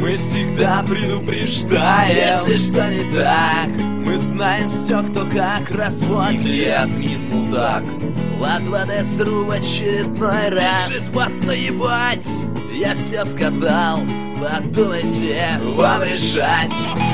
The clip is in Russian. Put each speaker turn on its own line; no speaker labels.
Мы всегда предупреждаем, если что не так. Мы знаем все, кто как разводит. И админ мудак. Влад ВДСРУ в очередной раз пишет вас наебать. Я все сказал, подумайте, вам решать.